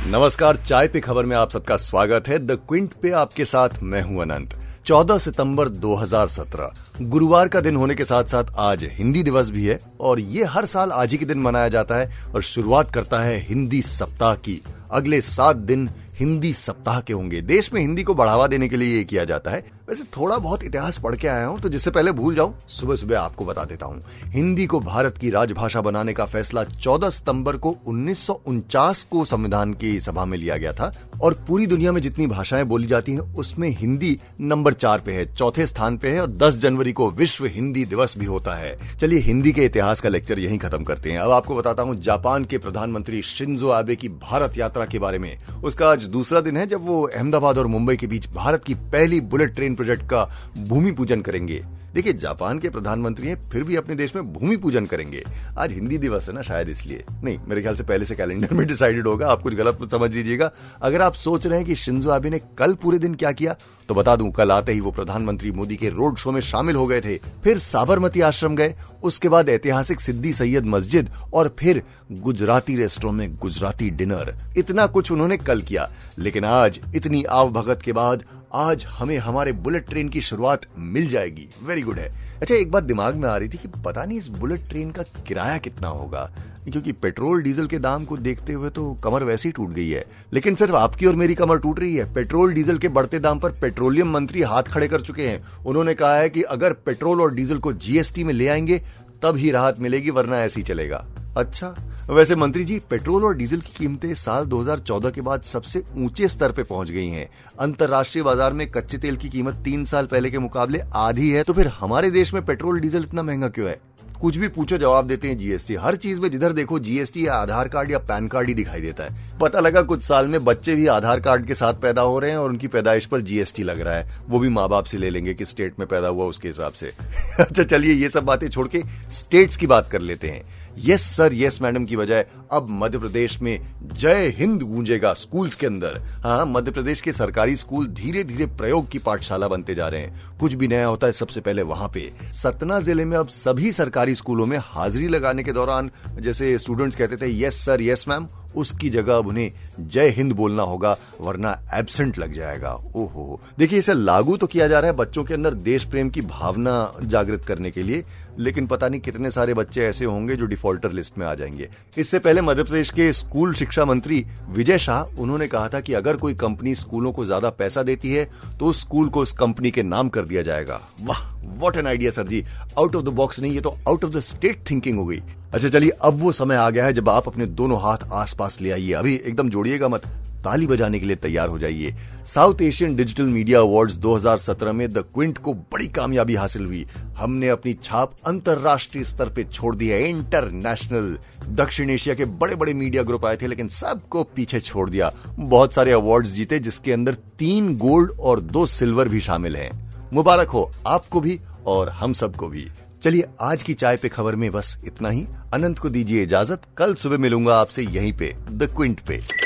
नमस्कार, चाय पे खबर में आप सबका स्वागत है। द क्विंट पे आपके साथ मैं हूं अनंत। 14 सितंबर 2017 गुरुवार का दिन होने के साथ साथ आज हिंदी दिवस भी है और ये हर साल आज ही के दिन मनाया जाता है और शुरुआत करता है हिंदी सप्ताह की। अगले 7 दिन हिंदी सप्ताह के होंगे। देश में हिंदी को बढ़ावा देने के लिए ये किया जाता है। वैसे थोड़ा बहुत इतिहास पढ़ के आया हूं, तो जिससे पहले भूल जाऊं सुबह सुबह आपको बता देता हूं। हिंदी को भारत की राजभाषा बनाने का फैसला 14 सितंबर को 1949 को संविधान की सभा में लिया गया था और पूरी दुनिया में जितनी भाषाएं बोली जाती हैं उसमें हिंदी नंबर 4 पे है, चौथे स्थान पे है और 10 जनवरी को विश्व हिंदी दिवस भी होता है। चलिए हिंदी के इतिहास का लेक्चर यहीं खत्म करते हैं। अब आपको बताता हूं जापान के प्रधानमंत्री शिंजो आबे की भारत यात्रा के बारे में। उसका आज दूसरा दिन है जब वो अहमदाबाद और मुंबई के बीच भारत की पहली बुलेट ट्रेन प्रोजेक्ट का भूमि पूजन करेंगे। देखिए, जापान के प्रधानमंत्री हैं फिर भी अपने देश में भूमि पूजन करेंगे। आज हिंदी दिवस है ना, शायद इसलिए। नहीं, मेरे ख्याल से पहले से कैलेंडर में डिसाइडेड होगा। आप कुछ गलत मत समझ लीजिएगा। अगर आप सोच रहे हैं कि शिंजो आबे ने कल पूरे दिन क्या किया, तो बता दूं, कल आते ही वो प्रधानमंत्री मोदी के रोड शो में शामिल हो गए थे। फिर साबरमती आश्रम गए, उसके बाद ऐतिहासिक सिद्दी सैयद मस्जिद और फिर गुजराती रेस्टोरेंट में गुजराती डिनर। इतना कुछ उन्होंने कल किया, लेकिन आज इतनी आवभगत के बाद आज हमें हमारे बुलेट ट्रेन की शुरुआत मिल जाएगी। वेरी गुड है। अच्छा, एक बात दिमाग में आ रही थी कि पता नहीं इस बुलेट ट्रेन का किराया कितना होगा, क्योंकि पेट्रोल डीजल के दाम को देखते हुए तो कमर वैसे ही टूट गई है। लेकिन सिर्फ आपकी और मेरी कमर टूट रही है। पेट्रोल डीजल के बढ़ते दाम पर पेट्रोलियम मंत्री हाथ खड़े कर चुके हैं। उन्होंने कहा है कि अगर पेट्रोल और डीजल को जीएसटी में ले आएंगे तब ही राहत मिलेगी, वरना ऐसे ही चलेगा। अच्छा, वैसे मंत्री जी, पेट्रोल और डीजल की कीमतें साल 2014 के बाद सबसे ऊंचे स्तर पे पहुंच गई हैं। अंतर्राष्ट्रीय बाजार में कच्चे तेल की कीमत 3 साल पहले के मुकाबले आधी है। तो फिर हमारे देश में पेट्रोल डीजल इतना महंगा क्यों है? कुछ भी पूछो जवाब देते हैं जीएसटी। हर चीज में जिधर देखो जीएसटी या आधार कार्ड या पैन कार्ड ही दिखाई देता है। पता लगा कुछ साल में बच्चे भी आधार कार्ड के साथ पैदा हो रहे हैं और उनकी पैदाइश पर जीएसटी लग रहा है। वो भी माँ बाप से ले लेंगे कि स्टेट में पैदा हुआ उसके हिसाब से। अच्छा, चलिए ये सब बातें छोड़ के स्टेट्स की बात कर लेते हैं। यस सर, यस मैडम की बजाय अब मध्य प्रदेश में जय हिंद गूंजेगा स्कूल्स के अंदर। हाँ, मध्य प्रदेश के सरकारी स्कूल धीरे धीरे प्रयोग की पाठशाला बनते जा रहे हैं। कुछ भी नया होता है सबसे पहले वहां पे। सतना जिले में अब सभी सरकारी स्कूलों में हाजिरी लगाने के दौरान जैसे स्टूडेंट्स कहते थे यस सर, यस मैम, उसकी जगह अब उन्हें जय हिंद बोलना होगा, वरना एब्सेंट लग जाएगा। ओहो, देखिए इसे लागू तो किया जा रहा है बच्चों के अंदर देश प्रेम की भावना जागृत करने के लिए, लेकिन पता नहीं कितने सारे बच्चे ऐसे होंगे जो डिफॉल्टर लिस्ट में आ जाएंगे। इससे पहले मध्य प्रदेश के स्कूल शिक्षा मंत्री विजय शाह, उन्होंने कहा था कि अगर कोई कंपनी स्कूलों को ज्यादा पैसा देती है तो उस स्कूल को उस कंपनी के नाम कर दिया जाएगा। वाह, what an idea sir ji. Out of the box नहीं, ये तो out of the state thinking हो गई। अच्छा चलिए, अब वो समय आ गया है जब आप अपने दोनों हाथ आसपास ले आइए। अभी एकदम जोड़िएगा मत, ताली बजाने के लिए तैयार हो जाइए। South Asian digital media awards 2017 में द क्विंट को बड़ी कामयाबी हासिल हुई। हमने अपनी छाप अंतरराष्ट्रीय स्तर पे छोड़ दी है, इंटरनेशनल। दक्षिण एशिया के बड़े बड़े मीडिया ग्रुप आए थे लेकिन सबको पीछे छोड़ दिया। बहुत सारे अवार्ड्स जीते, जिसके अंदर 3 गोल्ड और 2 सिल्वर भी शामिल हैं। मुबारक हो आपको भी और हम सबको भी। चलिए, आज की चाय पे खबर में बस इतना ही। अनंत को दीजिए इजाजत। कल सुबह मिलूंगा आपसे यहीं पे द क्विंट पे।